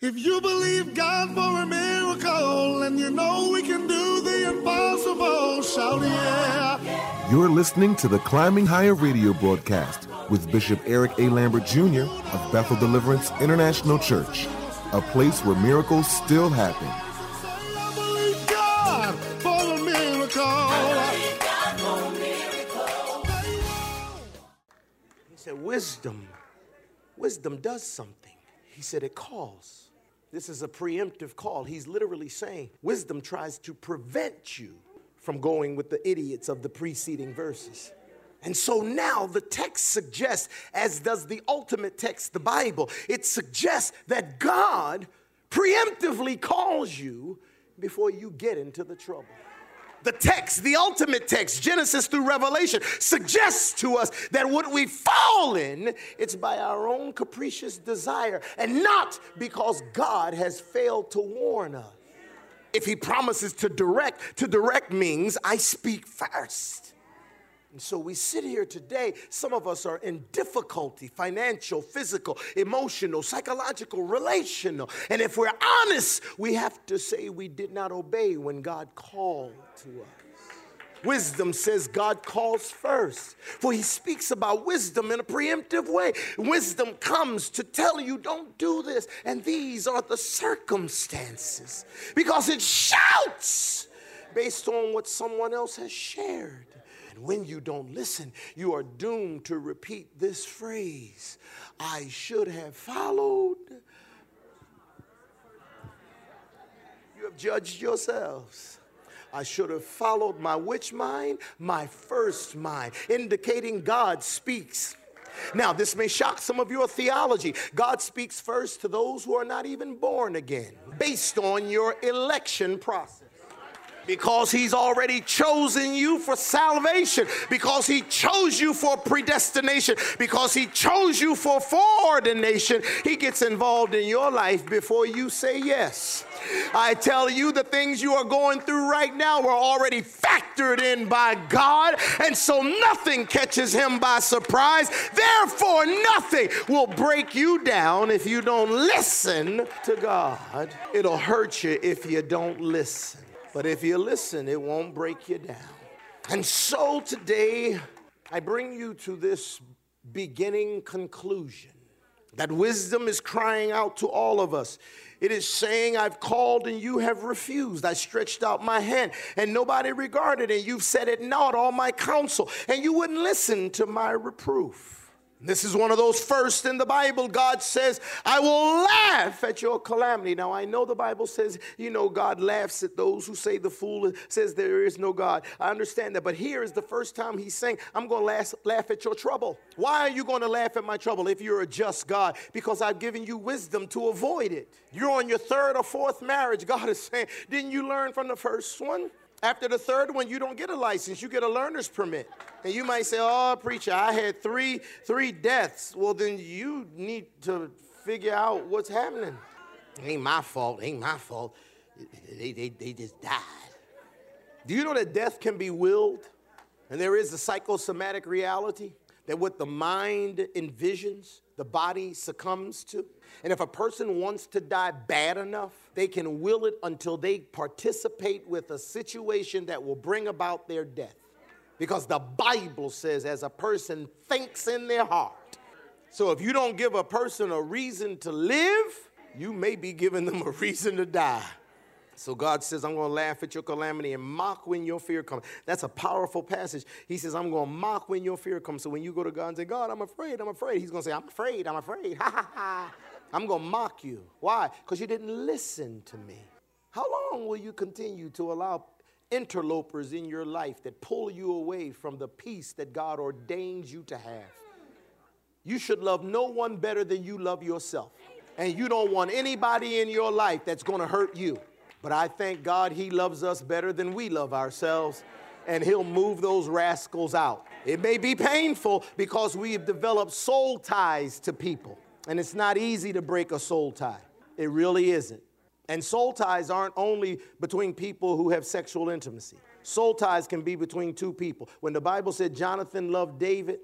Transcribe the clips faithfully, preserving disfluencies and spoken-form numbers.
If you believe God for a miracle and you know we can do the impossible, shout yeah. You're listening to the Climbing Higher radio broadcast with Bishop Eric A. Lambert Junior of Bethel Deliverance International Church, a place where miracles still happen. I believe God for a miracle. I believe God for a miracle. He said, wisdom, wisdom does something. He said it calls. This is a preemptive call. He's literally saying wisdom tries to prevent you from going with the idiots of the preceding verses. And so now the text suggests, as does the ultimate text, the Bible, it suggests that God preemptively calls you before you get into the trouble. The text, the ultimate text, Genesis through Revelation, suggests to us that what we fall in, it's by our own capricious desire and not because God has failed to warn us. If he promises to direct, to direct means I speak first. And so we sit here today, some of us are in difficulty, financial, physical, emotional, psychological, relational. And if we're honest, we have to say we did not obey when God called to us. Wisdom says God calls first, for he speaks about wisdom in a preemptive way. Wisdom comes to tell you don't do this, and these are the circumstances, because it shouts based on what someone else has shared. And when you don't listen, you are doomed to repeat this phrase, I should have followed. You have judged yourselves. I should have followed my which mind? My first mind, indicating God speaks. Now, this may shock some of your theology. God speaks first to those who are not even born again, based on your election process. Because he's already chosen you for salvation, because he chose you for predestination, because he chose you for foreordination, he gets involved in your life before you say yes. I tell you, the things you are going through right now were already factored in by God, and so nothing catches him by surprise. Therefore, nothing will break you down if you don't listen to God. It'll hurt you if you don't listen. But if you listen, it won't break you down. And so today, I bring you to this beginning conclusion that wisdom is crying out to all of us. It is saying, I've called and you have refused. I stretched out my hand and nobody regarded, and you've set at naught all my counsel, and you wouldn't listen to my reproof. This is one of those first in the Bible. God says, I will laugh at your calamity. Now, I know the Bible says, you know, God laughs at those who say the fool says there is no God. I understand that. But here is the first time he's saying, I'm going to laugh, laugh at your trouble. Why are you going to laugh at my trouble if you're a just God? Because I've given you wisdom to avoid it. You're on your third or fourth marriage. God is saying, didn't you learn from the first one? After the third one, you don't get a license. You get a learner's permit. And you might say, oh, preacher, I had three, three deaths. Well, then you need to figure out what's happening. It ain't my fault. It ain't my fault. They, they, they just died. Do you know that death can be willed? And there is a psychosomatic reality that what the mind envisions, the body succumbs to. And if a person wants to die bad enough, they can will it until they participate with a situation that will bring about their death. Because the Bible says, as a person thinks in their heart. So if you don't give a person a reason to live, you may be giving them a reason to die. So God says, I'm going to laugh at your calamity and mock when your fear comes. That's a powerful passage. He says, I'm going to mock when your fear comes. So when you go to God and say, God, I'm afraid, I'm afraid, he's going to say, I'm afraid, I'm afraid. Ha, ha, ha. I'm going to mock you. Why? Because you didn't listen to me. How long will you continue to allow interlopers in your life that pull you away from the peace that God ordains you to have? You should love no one better than you love yourself. And you don't want anybody in your life that's going to hurt you. But I thank God he loves us better than we love ourselves, and he'll move those rascals out. It may be painful because we have developed soul ties to people, and it's not easy to break a soul tie. It really isn't. And soul ties aren't only between people who have sexual intimacy. Soul ties can be between two people. When the Bible said Jonathan loved David,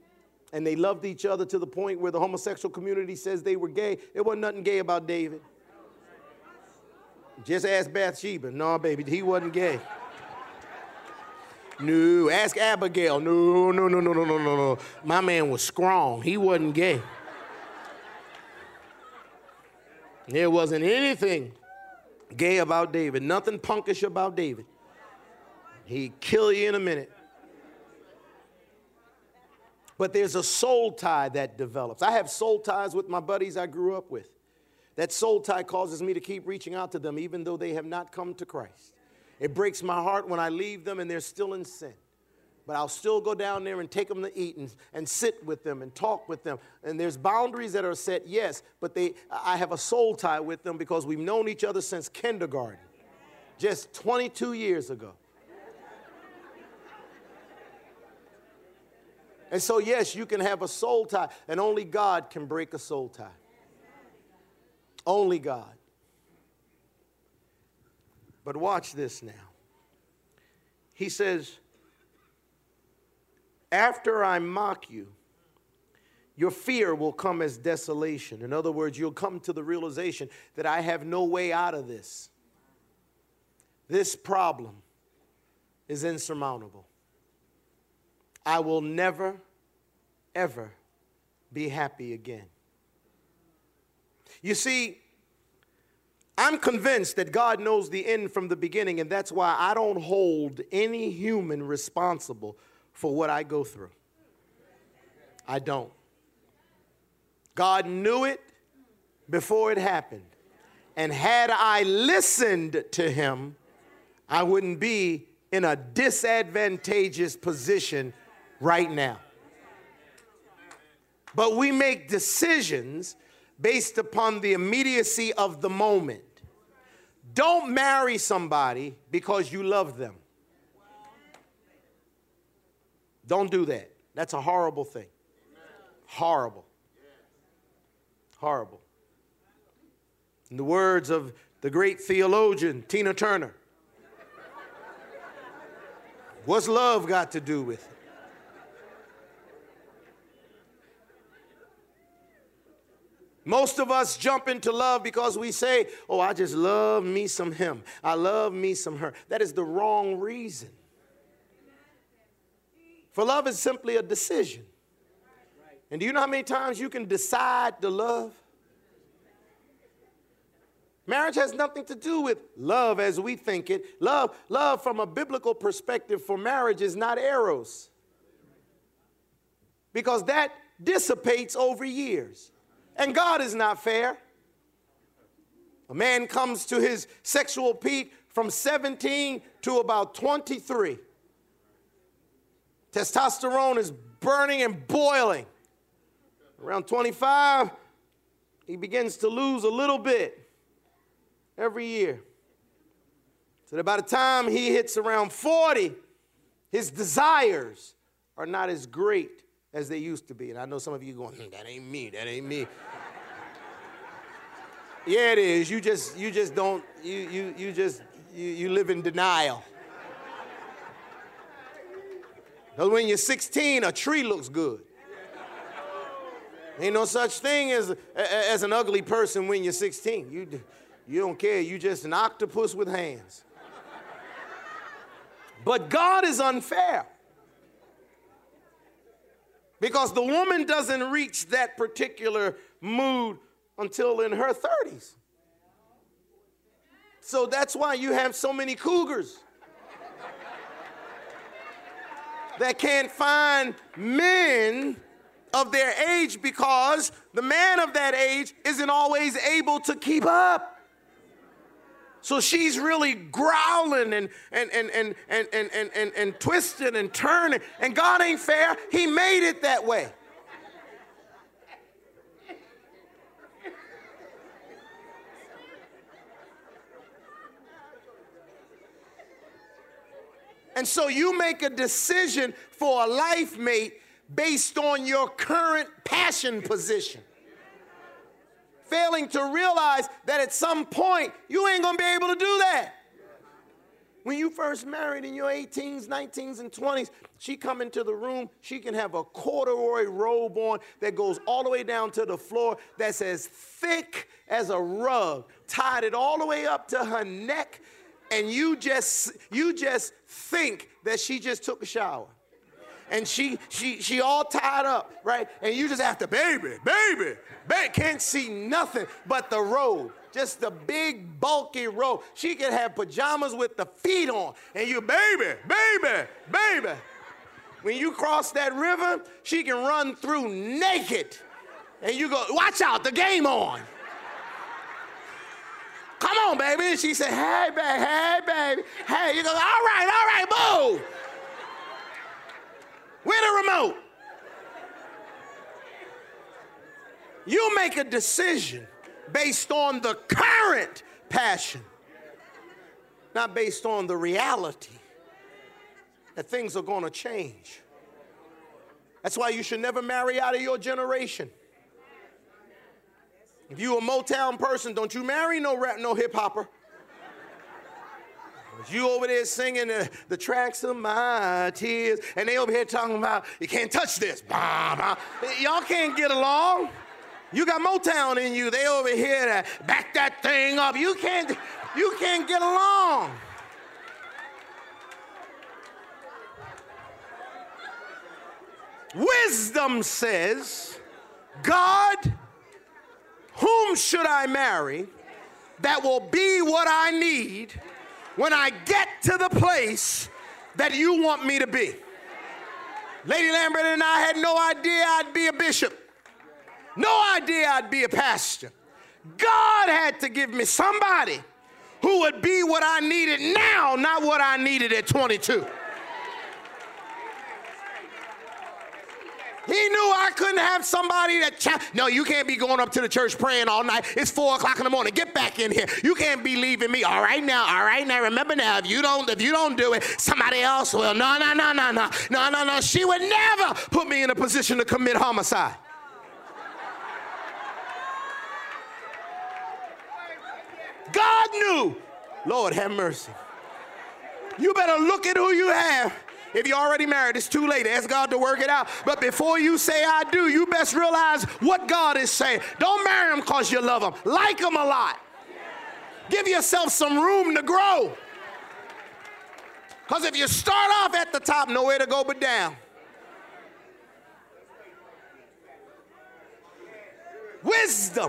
and they loved each other to the point where the homosexual community says they were gay, there wasn't nothing gay about David. Just ask Bathsheba. No, baby, he wasn't gay. No, ask Abigail. No, no, no, no, no, no, no, no. My man was strong. He wasn't gay. There wasn't anything gay about David, nothing punkish about David. He'd kill you in a minute. But there's a soul tie that develops. I have soul ties with my buddies I grew up with. That soul tie causes me to keep reaching out to them even though they have not come to Christ. It breaks my heart when I leave them and they're still in sin. But I'll still go down there and take them to eat and, and sit with them and talk with them. And there's boundaries that are set, yes, but they, I have a soul tie with them because we've known each other since kindergarten, just twenty-two years ago. And so, yes, you can have a soul tie, and only God can break a soul tie. Only God. But watch this now. He says, after I mock you, your fear will come as desolation. In other words, you'll come to the realization that I have no way out of this. This problem is insurmountable. I will never, ever be happy again. You see, I'm convinced that God knows the end from the beginning, and that's why I don't hold any human responsible for what I go through. I don't. God knew it before it happened. And had I listened to him, I wouldn't be in a disadvantageous position right now. But we make decisions based upon the immediacy of the moment. Don't marry somebody because you love them. Don't do that. That's a horrible thing. Horrible. Horrible. In the words of the great theologian Tina Turner, what's love got to do with it? Most of us jump into love because we say, oh, I just love me some him. I love me some her. That is the wrong reason. For love is simply a decision. And do you know how many times you can decide to love? Marriage has nothing to do with love as we think it. Love, love from a biblical perspective for marriage is not eros. Because that dissipates over years. And God is not fair. A man comes to his sexual peak from seventeen to about twenty-three. Testosterone is burning and boiling. Around twenty-five, he begins to lose a little bit every year. So that by the time he hits around forty, his desires are not as great as they used to be. And I know some of you going, hmm, that ain't me, that ain't me. Yeah, it is. You just, you just don't, you, you, you just, you, you live in denial. Because when you're sixteen, a tree looks good. Ain't no such thing as, as an ugly person when you're sixteen. You, you don't care. You just an octopus with hands. But God is unfair. Because the woman doesn't reach that particular mood until in her thirties. So that's why you have so many cougars that can't find men of their age because the man of that age isn't always able to keep up. So she's really growling and and and and and and and, and, and twisting and turning. And God ain't fair. He made it that way. And so you make a decision for a life mate based on your current passion position, failing to realize that at some point you ain't gonna be able to do that. When you first married in your eighteens, nineteens, and twenties, she come into the room, she can have a corduroy robe on that goes all the way down to the floor, that's as thick as a rug, tied it all the way up to her neck, and you just you just think that she just took a shower. And she she she all tied up, right? And you just have to, baby, baby, baby, can't see nothing but the robe. Just the big, bulky robe. She can have pajamas with the feet on. And you, baby, baby, baby. When you cross that river, she can run through naked. And you go, watch out, the game on. Come on, baby. And she said, hey, baby, hey, baby. Hey, you go, all right, all right, move. Where the remote? You make a decision based on the current passion, not based on the reality that things are going to change. That's why you should never marry out of your generation. If you a Motown person, don't you marry no rap, no hip hopper. You over there singing the, the tracks of my tears, and they over here talking about, you can't touch this. Bah, bah. Y'all can't get along. You got Motown in you. They over here to back that thing up. You can't, you can't get along. Wisdom says, God, whom should I marry that will be what I need when I get to the place that you want me to be? Lady Lambert and I had no idea I'd be a bishop. No idea I'd be a pastor. God had to give me somebody who would be what I needed now, not what I needed at twenty-two. He knew I couldn't have somebody that, cha- no, you can't be going up to the church praying all night. It's four o'clock in the morning. Get back in here. You can't be leaving me. All right now, all right now. Remember now, if you don't, if you don't do it, somebody else will. No, no, no, no, no, no, no, no. She would never put me in a position to commit homicide. God knew. Lord have mercy. You better look at who you have. If you're already married, it's too late. Ask God to work it out. But before you say I do, you best realize what God is saying. Don't marry him because you love him. Like him a lot. Give yourself some room to grow. Because if you start off at the top, nowhere to go but down. Wisdom.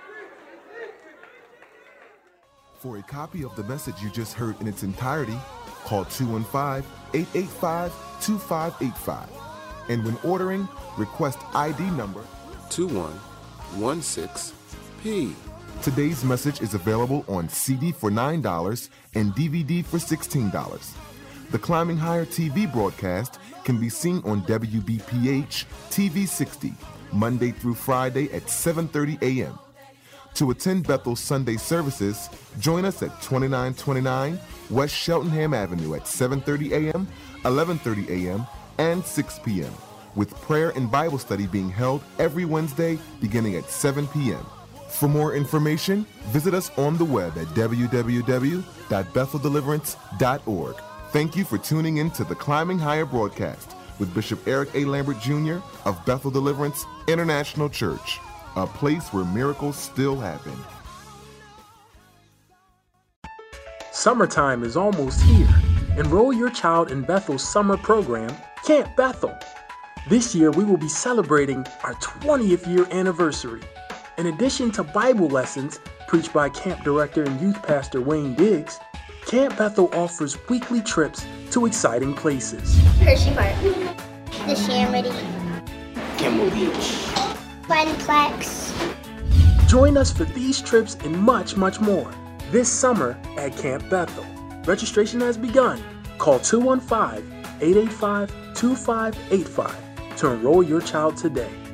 For a copy of the message you just heard in its entirety, call two one five, eight eight five, two five eight five. And when ordering, request I D number two one one six P. Today's message is available on C D for nine dollars and D V D for sixteen dollars. The Climbing Higher T V broadcast can be seen on W B P H T V sixty, Monday through Friday at seven thirty a.m. To attend Bethel's Sunday services, join us at twenty-nine twenty-nine West Cheltenham Avenue at seven thirty a.m., eleven thirty a.m., and six p.m., with prayer and Bible study being held every Wednesday beginning at seven p.m. For more information, visit us on the web at w w w dot bethel deliverance dot org. Thank you for tuning in to the Climbing Higher broadcast with Bishop Eric A. Lambert Junior of Bethel Deliverance International Church, a place where miracles still happen. Summertime is almost here. Enroll your child in Bethel's summer program, Camp Bethel. This year we will be celebrating our twentieth year anniversary. In addition to Bible lessons preached by camp director and youth pastor Wayne Diggs, Camp Bethel offers weekly trips to exciting places. Hershey Park, the Yosemite, Kimmel Beach, Funplex. Join us for these trips and much, much more this summer at Camp Bethel. Registration has begun. Call two one five, eight eight five, two five eight five to enroll your child today.